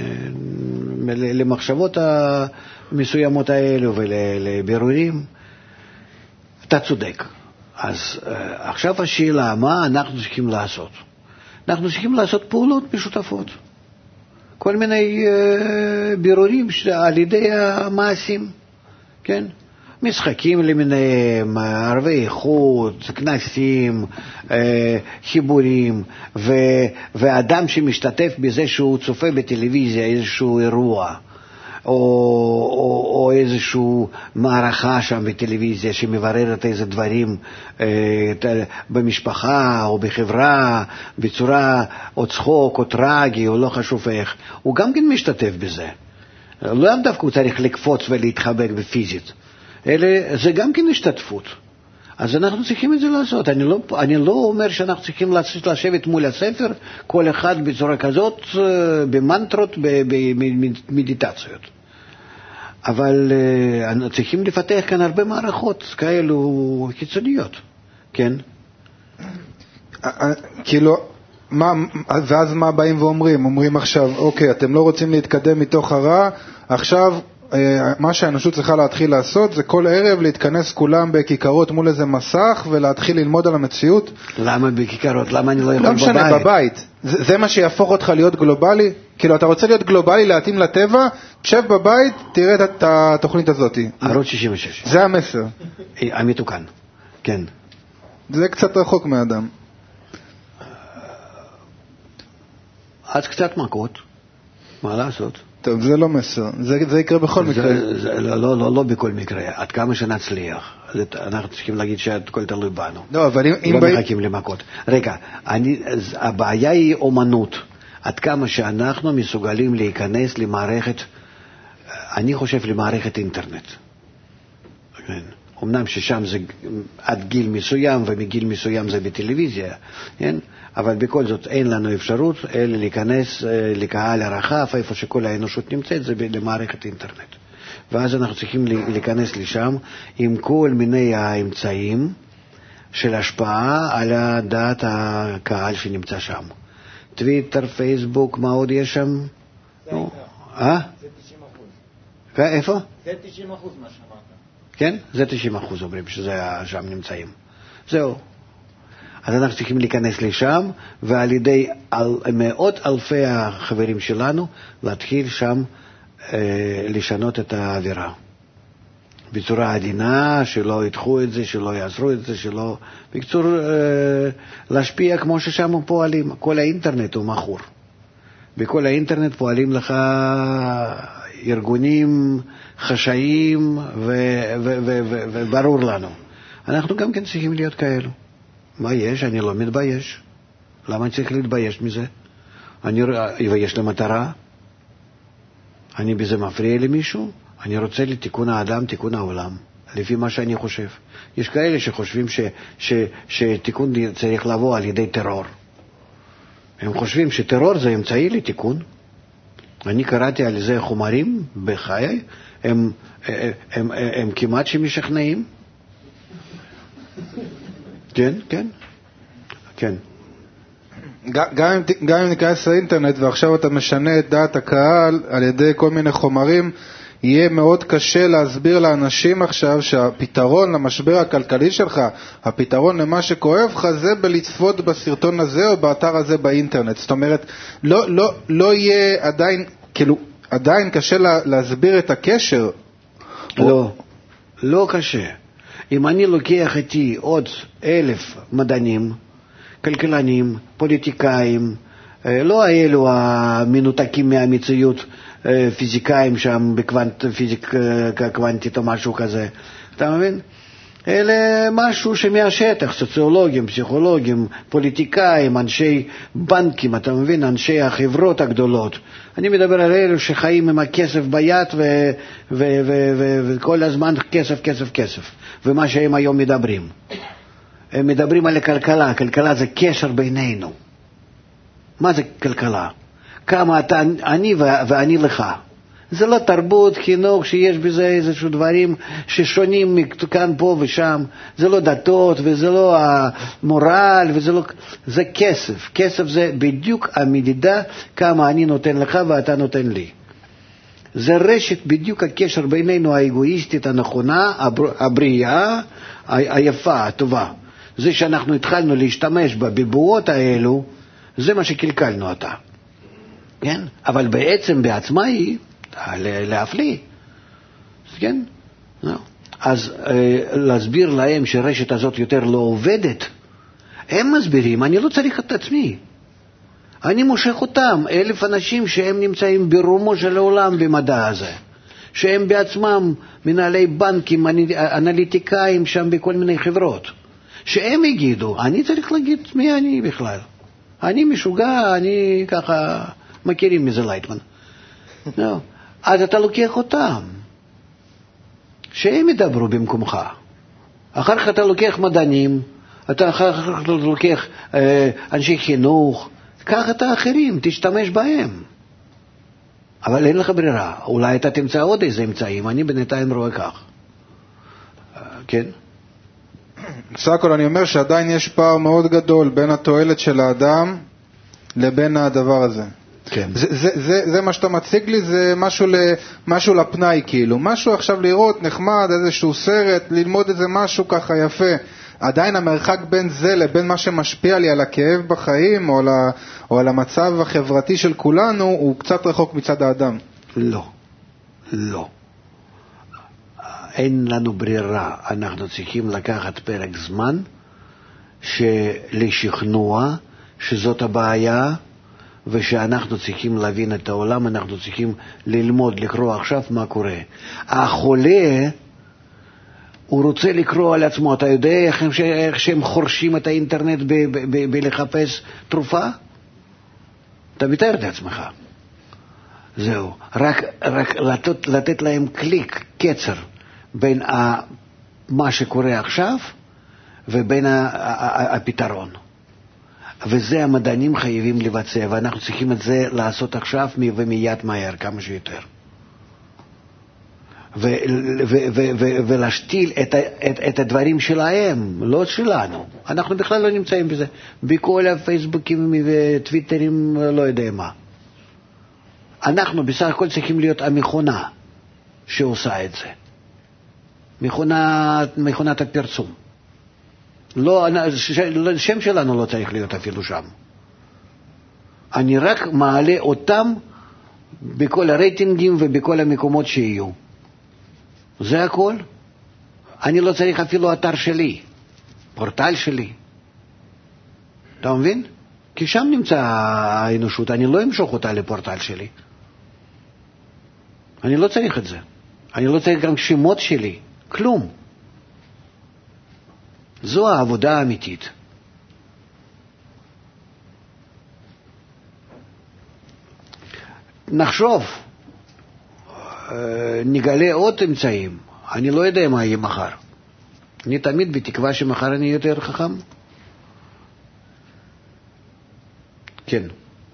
למחשבות המסוימות האלו ולבירורים. אתה צודק. אז עכשיו השאלה, מה אנחנו צריכים לעשות? אנחנו צריכים לעשות פעולות משותפות. כל מיני בירורים על ידי המעשים, כן? משחקים למיניהם, ערבי איכות, כנסים, חיבורים, ואדם שמשתתף בזה שהוא צופה בטלוויזיה, איזשהו אירוע, או, או, או איזשהו מערכה שם בטלוויזיה שמבררת איזה דברים במשפחה או בחברה, בצורה או צחוק או טרגי או לא חשוב איך, הוא גם כן משתתף בזה. לא דווקא הוא צריך לקפוץ ולהתחבק בפיזית, אלא זה גם כן השתתפות. אז אנחנו צריכים את זה לעשות. אני לא, אני לא אומר שאנחנו צריכים לשבת מול הספר, כל אחד בצורה כזאת, במנטרות, במדיטציות. אבל אנחנו צריכים לפתח כאן הרבה מערכות כאלו קיצוניות. כן? כאילו, מה, ואז מה באים ואומרים? אומרים עכשיו, אוקיי, אתם לא רוצים להתקדם מתוך הרע, עכשיו מה שהאנושות צריכה להתחיל לעשות זה כל ערב להתכנס כולם בכיכרות מול איזה מסך ולהתחיל ללמוד על המציאות. למה בכיכרות? למה אני לא יכול בבית? לא משנה, בבית. זה, זה מה שיהפוך אותך להיות גלובלי? כאילו אתה רוצה להיות גלובלי, להתאים לטבע, תשב בבית, תראה את התוכנית הזאת. ערוץ שישים ושש. זה המסר. המתוקן, כן. זה קצת רחוק מהאדם. אז קצת מכות, מה לעשות? טוב, זה לא מסר, זה, זה יקרה בכל מקרה. זה, זה, לא, לא, לא, לא בכל מקרה, עד כמה שנצליח. אנחנו צריכים להגיד שהכל תלוי בנו. לא, אבל אם... לא אם מחכים ב... למכות. רגע, אני, הבעיה היא אומנות. עד כמה שאנחנו מסוגלים להיכנס למערכת, אני חושב למערכת אינטרנט. כן. אמנם ששם זה עד גיל מסוים, ומגיל מסוים זה בטלוויזיה, כן? אבל בכל זאת אין לנו אפשרות אלא להיכנס לקהל הרחב, איפה שכל האנושות נמצאת, זה למערכת אינטרנט. ואז אנחנו צריכים להיכנס לשם עם כל מיני האמצעים של השפעה על דעת הקהל שנמצא שם. טוויטר, פייסבוק, מה עוד יש שם? נו, אה? זה תשעים אחוז. איפה? זה תשעים אחוז מה שאמרת. כן? זה תשעים אחוז אומרים שזה שם נמצאים. זהו. אז אנחנו צריכים להיכנס לשם, ועל ידי על, מאות אלפי החברים שלנו, להתחיל שם אה, לשנות את האווירה. בצורה עדינה, שלא ידחו את זה, שלא יעזרו את זה, שלא... בקצור, אה, להשפיע כמו ששם פועלים. כל האינטרנט הוא מכור. בכל האינטרנט פועלים לך ארגונים חשאיים, וברור לנו. אנחנו גם כן צריכים להיות כאלו. מה יש? אני לא מתבייש. למה אני צריך להתבייש מזה? אני, ויש לי מטרה. אני בזה מפריע למישהו. אני רוצה לתיקון האדם, תיקון העולם, לפי מה שאני חושב. יש כאלה שחושבים ש, ש, שתיקון צריך לבוא על ידי טרור. הם חושבים שטרור זה אמצעי לתיקון. אני קראתי על זה חומרים בחיי, הם, הם, הם, הם כמעט שמשכנעים. כן, כן, כן. גם אם, גם אם ניכנס לאינטרנט ועכשיו אתה משנה את דעת הקהל על ידי כל מיני חומרים, יהיה מאוד קשה להסביר לאנשים עכשיו שהפתרון למשבר הכלכלי שלך, הפתרון למה שכואב לך, זה בלצפות בסרטון הזה או באתר הזה באינטרנט. זאת אומרת, לא, לא, לא יהיה עדיין, כאילו, עדיין קשה לה, להסביר את הקשר. לא, או... לא קשה. אם אני לוקח איתי עוד אלף מדענים, כלכלנים, פוליטיקאים, לא האלו המנותקים מהמציאות, פיזיקאים שם בקוונט, פיזיקה קוונטית או משהו כזה. אתה מבין? אלה משהו שמהשטח, סוציולוגים, פסיכולוגים, פוליטיקאים, אנשי בנקים, אתה מבין? אנשי החברות הגדולות. אני מדבר על אלו שחיים עם הכסף ביד ו- ו- ו- ו- וכל הזמן כסף, כסף, כסף. ומה שהם היום מדברים. הם מדברים על הכלכלה. הכלכלה זה קשר בינינו. מה זה כלכלה? כמה אתה, אני ואני לך. זה לא תרבות, חינוך, שיש בזה איזשהו דברים ששונים מכאן פה ושם. זה לא דתות, וזה לא המורל, וזה לא... זה כסף. כסף זה בדיוק המדידה כמה אני נותן לך ואתה נותן לי. זה רשת בדיוק הקשר בינינו האגואיסטית הנכונה, הבריאה, היפה, הטובה. זה שאנחנו התחלנו להשתמש בביבואות האלו, זה מה שקלקלנו אותה. כן? אבל בעצם בעצמה היא להפליא. כן? אז להסביר להם שהרשת הזאת יותר לא עובדת, הם מסבירים, אני לא צריך את עצמי. אני מושך אותם, אלף אנשים שהם נמצאים ברומו של העולם במדע הזה, שהם בעצמם מנהלי בנקים, אנליטיקאים שם בכל מיני חברות, שהם יגידו, אני צריך להגיד מי אני בכלל. אני משוגע, אני ככה, מכירים מזה לייטמן. no. אז אתה לוקח אותם, שהם ידברו במקומך. אחר כך אתה לוקח מדענים, אתה אחר כך לוקח אה, אנשי חינוך, קח את האחרים, תשתמש בהם. אבל אין לך ברירה. אולי אתה תמצא עוד איזה אמצעים, אני בינתיים רואה כך. כן? בסך הכל אני אומר שעדיין יש פער מאוד גדול בין התועלת של האדם לבין הדבר הזה. כן. זה, זה, זה, זה מה שאתה מציג לי, זה משהו, ל, משהו לפנאי כאילו. משהו עכשיו לראות נחמד, איזשהו סרט, ללמוד איזה משהו ככה יפה. עדיין המרחק בין זה לבין מה שמשפיע לי על הכאב בחיים או על, ה, או על המצב החברתי של כולנו הוא קצת רחוק מצד האדם. לא, לא. אין לנו ברירה. אנחנו צריכים לקחת פרק זמן לשכנוע שזאת הבעיה ושאנחנו צריכים להבין את העולם, אנחנו צריכים ללמוד, לקרוא עכשיו מה קורה. החולה הוא רוצה לקרוא על עצמו. אתה יודע איך, איך שהם חורשים את האינטרנט בלחפש תרופה? אתה מתאר את עצמך. זהו. רק, רק לתת, לתת להם קליק, קצר, בין ה, מה שקורה עכשיו ובין ה, ה, הפתרון. וזה המדענים חייבים לבצע, ואנחנו צריכים את זה לעשות עכשיו ומיד מהר, כמה שיותר. ו- ו- ו- ו- ולהשתיל את, את, את הדברים שלהם, לא שלנו. אנחנו בכלל לא נמצאים בזה. בכל הפייסבוקים וטוויטרים, לא יודע מה. אנחנו בסך הכל צריכים להיות המכונה שעושה את זה. מכונת, מכונת הפרסום. לא, השם שלנו לא צריך להיות אפילו שם. אני רק מעלה אותם בכל הרייטינגים ובכל המקומות שיהיו. זה הכל. אני לא צריך אפילו אתר שלי, פורטל שלי. אתה מבין? כי שם נמצא האנושות, אני לא אמשוך אותה לפורטל שלי. אני לא צריך את זה. אני לא צריך גם שמות שלי, כלום. זו העבודה האמיתית. נחשוב, נגלה עוד אמצעים. אני לא יודע מה יהיה מחר. אני תמיד בתקווה שמחר אני יותר חכם. כן.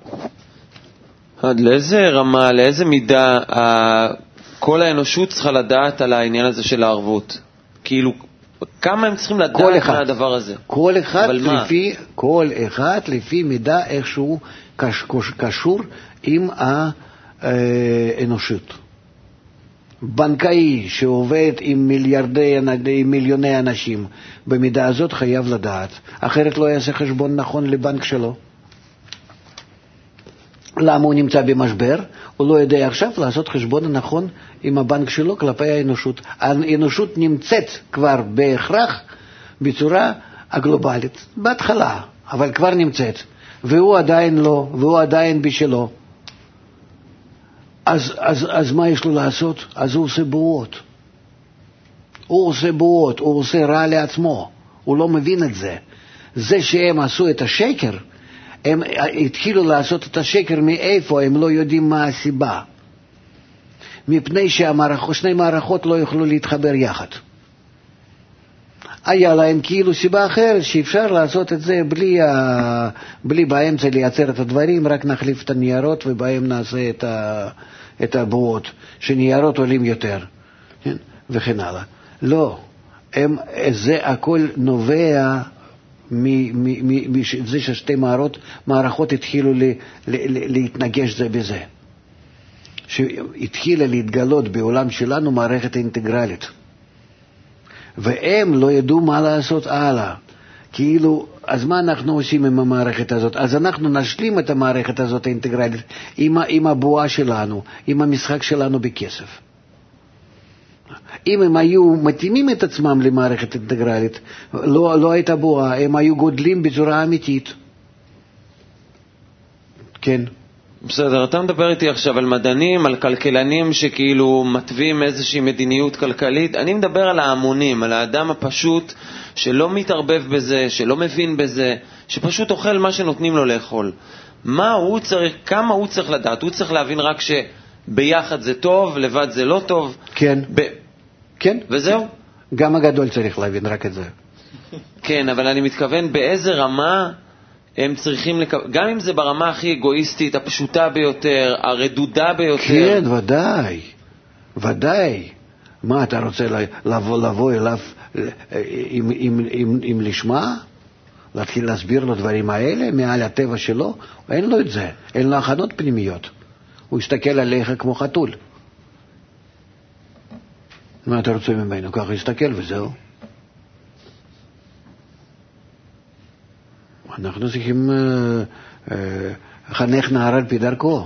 עד לאיזה רמה, לאיזה מידה כל האנושות צריכה לדעת על העניין הזה של הערבות? כאילו, כמה הם צריכים לדעת על הדבר הזה? כל אחד לפי, כל אחד לפי מידה איכשהו קשור עם האנושות. בנקאי שעובד עם מיליארדי, עם מיליוני אנשים, במידה הזאת חייב לדעת, אחרת לא יעשה חשבון נכון לבנק שלו. למה הוא נמצא במשבר? הוא לא יודע עכשיו לעשות חשבון נכון עם הבנק שלו כלפי האנושות. האנושות נמצאת כבר בהכרח בצורה הגלובלית, בהתחלה, אבל כבר נמצאת, והוא עדיין לא, והוא עדיין בשלו. אז, אז, אז מה יש לו לעשות? אז הוא עושה בועות. הוא עושה בועות, הוא עושה רע לעצמו. הוא לא מבין את זה. זה שהם עשו את השקר, הם התחילו לעשות את השקר מאיפה, הם לא יודעים מה הסיבה. מפני ששני מערכות לא יוכלו להתחבר יחד. היה להם כאילו סיבה אחרת שאפשר לעשות את זה בלי, בלי באמצע לייצר את הדברים, רק נחליף את הניירות ובהם נעשה את, ה, את הבועות, שניירות עולים יותר, כן? וכן הלאה. לא, הם, זה הכל נובע מזה ששתי מערכות, מערכות התחילו ל, ל, ל, להתנגש זה בזה. שהתחילה להתגלות בעולם שלנו מערכת אינטגרלית. והם לא ידעו מה לעשות הלאה. כאילו, אז מה אנחנו עושים עם המערכת הזאת? אז אנחנו נשלים את המערכת הזאת האינטגרלית עם, עם הבועה שלנו, עם המשחק שלנו בכסף. אם הם היו מתאימים את עצמם למערכת אינטגרלית, לא, לא הייתה בועה, הם היו גודלים בצורה אמיתית. כן. בסדר, אתה מדבר איתי עכשיו על מדענים, על כלכלנים שכאילו מטווים איזושהי מדיניות כלכלית. אני מדבר על ההמונים, על האדם הפשוט שלא מתערבב בזה, שלא מבין בזה, שפשוט אוכל מה שנותנים לו לאכול. מה הוא צריך, כמה הוא צריך לדעת? הוא צריך להבין רק שביחד זה טוב, לבד זה לא טוב. כן. ב... כן. וזהו? גם הגדול צריך להבין רק את זה. כן, אבל אני מתכוון באיזה רמה הם צריכים, לק... גם אם זה ברמה הכי אגואיסטית, הפשוטה ביותר, הרדודה ביותר. כן, ודאי, ודאי. מה, אתה רוצה לבוא, לבוא אליו עם, עם, עם, עם לשמה? להתחיל להסביר לו דברים האלה מעל הטבע שלו? אין לו את זה, אין לו הכנות פנימיות. הוא יסתכל עליך כמו חתול. מה אתה רוצה ממנו? ככה יסתכל וזהו. אנחנו צריכים לחנך נער על פי דרכו.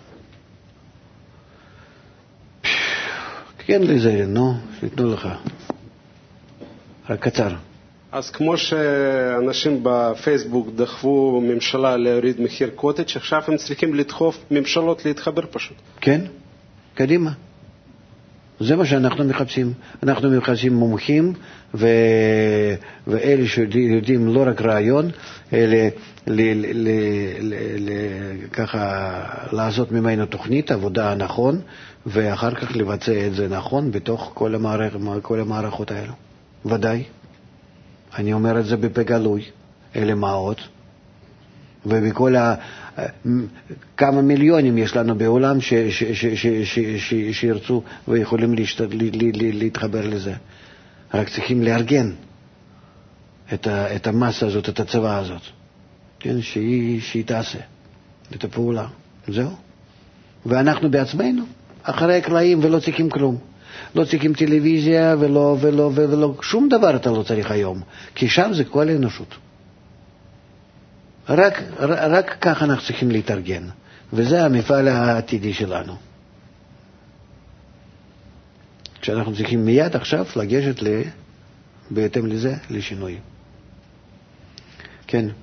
כן לזה, נו, שיתנו לך. רק קצר. אז כמו שאנשים בפייסבוק דחפו ממשלה להוריד מחיר קוטג', עכשיו הם צריכים לדחוף ממשלות להתחבר פשוט. כן, קדימה. זה מה שאנחנו מחפשים. אנחנו מחפשים מומחים ו... ואלה שיודעים לא רק רעיון, אלא ל... ל... ל... ל... ככה לעשות ממנו תוכנית, עבודה נכון, ואחר כך לבצע את זה נכון בתוך כל, המערכ... כל המערכות האלו. ודאי. אני אומר את זה בפה גלוי. אלה מה עוד? ובכל ה... כמה מיליונים יש לנו בעולם שירצו ויכולים להתחבר לזה. רק צריכים לארגן את המסה הזאת, את הצבא הזאת, כן? שהיא, שהיא תעשה את הפעולה. זהו. ואנחנו בעצמנו, אחרי הקלעים, ולא צריכים כלום. לא צריכים טלוויזיה ולא, ולא, ולא, שום דבר אתה לא צריך היום, כי שם זה כל האנושות. רק, רק כך אנחנו צריכים להתארגן, וזה המפעל העתידי שלנו. כשאנחנו צריכים מיד עכשיו לגשת ל... בהתאם לזה לשינוי. כן.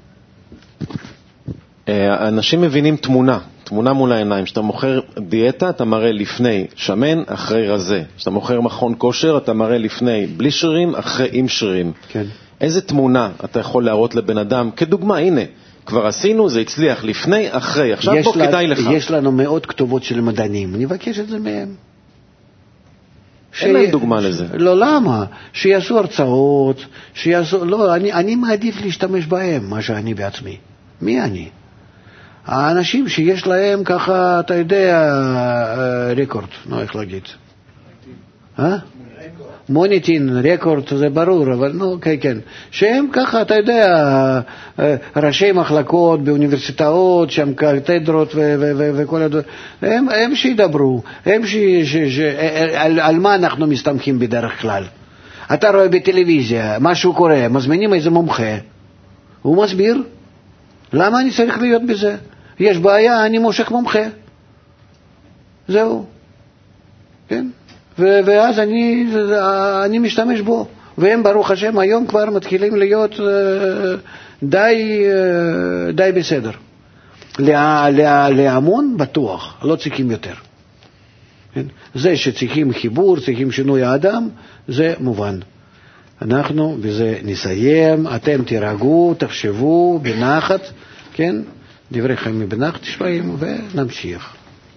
אנשים מבינים תמונה, תמונה מול העיניים. כשאתה מוכר דיאטה, אתה מראה לפני שמן, אחרי רזה. כשאתה מוכר מכון כושר, אתה מראה לפני בלי שרירים, אחרי עם שרירים. כן. איזה תמונה אתה יכול להראות לבן אדם? כדוגמה, הנה, כבר עשינו, זה הצליח לפני, אחרי. עכשיו פה לה, כדאי לך. יש לנו מאות כתובות של מדענים, אני מבקש את זה מהם. ש... אין להם דוגמה לזה. לא, למה? שיעשו הרצאות, שיעשו... לא, אני, אני מעדיף להשתמש בהם, מה שאני בעצמי. מי אני? האנשים שיש להם ככה, אתה יודע, רקורד, נו, איך להגיד? אה? מוניטין, רקורד, זה ברור, אבל נו, כן, כן. שהם ככה, אתה יודע, ראשי מחלקות באוניברסיטאות, שם קתדרות וכל הדברים, הם, הם שידברו, הם ש... ש, ש על, על מה אנחנו מסתמכים בדרך כלל? אתה רואה בטלוויזיה, משהו קורה, מזמינים איזה מומחה, הוא מסביר, למה אני צריך להיות בזה? יש בעיה, אני מושך מומחה. זהו. כן? ואז אני, אני משתמש בו. והם ברוך השם היום כבר מתחילים להיות די, די בסדר. לה, לה, להמון בטוח, לא צריכים יותר. כן? זה שצריכים חיבור, צריכים שינוי האדם, זה מובן. אנחנו בזה נסיים, אתם תירגעו, תחשבו בנחת, כן? דברי חיים בנחת תשמעים ונמשיך.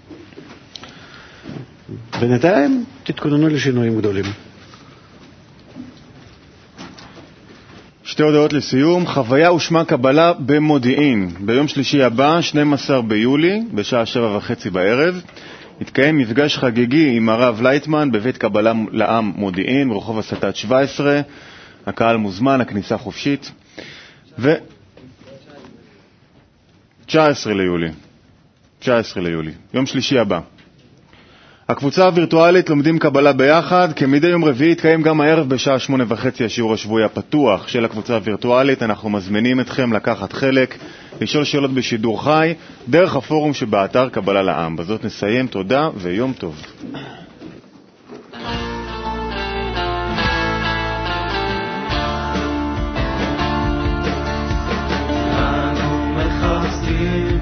בינתיים תתכוננו לשינויים גדולים. שתי הודעות לסיום. חוויה ושמה קבלה במודיעין. ביום שלישי הבא, שנים עשר ביולי, בשעה שבע וחצי בערב, יתקיים מפגש חגיגי עם הרב לייטמן בבית קבלה לעם מודיעין, ברחוב הסטת שבע עשרה. הקהל מוזמן, הכניסה חופשית. ו... תשעה עשר ליולי. תשעה עשר ליולי. יום שלישי הבא. הקבוצה הווירטואלית לומדים קבלה ביחד, כמדי יום רביעי יתקיים גם הערב בשעה שמונה וחצי השיעור השבועי הפתוח של הקבוצה הווירטואלית. אנחנו מזמינים אתכם לקחת חלק, לשאול שאלות בשידור חי, דרך הפורום שבאתר קבלה לעם. בזאת נסיים, תודה ויום טוב. כולנו מחפשים,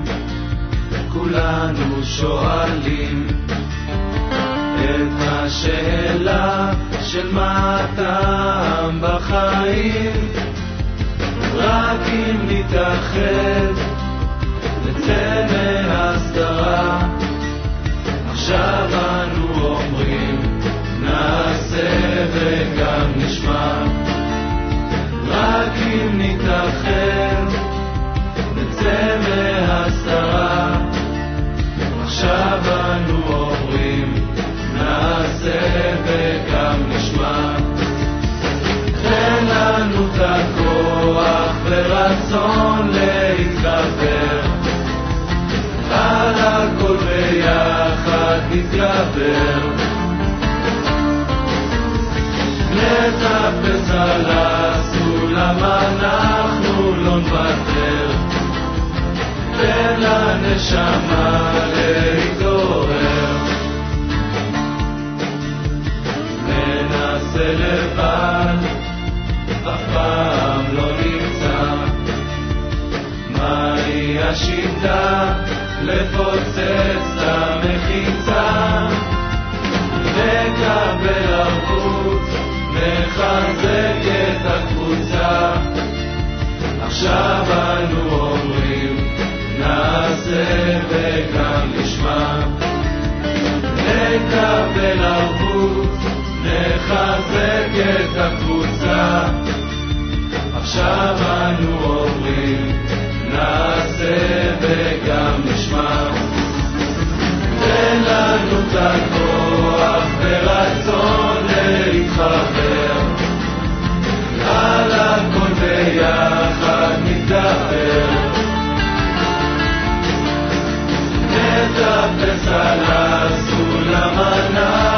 כולנו שואלים את השאלה של מה הטעם בחיים. רק אם נתאחד נצא מהסתרה. עכשיו אנו אומרים נעשה וגם נשמע. רק אם נתאחד נצא מהסתרה. עכשיו אנו אומרים נעשה וגם נשמע. תן לנו את הכוח ורצון להתגבר, על הכל ביחד נתגבר. נטפס על הסולם, אנחנו לא נוותר. תן לנשמה להתעורר. ננסה לבד, אף פעם לא נמצא. מהי השיטה לפוצץ את המחיצה? נקבל ערבות, נחזק את הקבוצה. עכשיו אנו אומרים נעשה וגם נשמע. נקבל ערבות, נחזק את הקבוצה. עכשיו אנו אומרים נעשה נטפס על הסולם ענן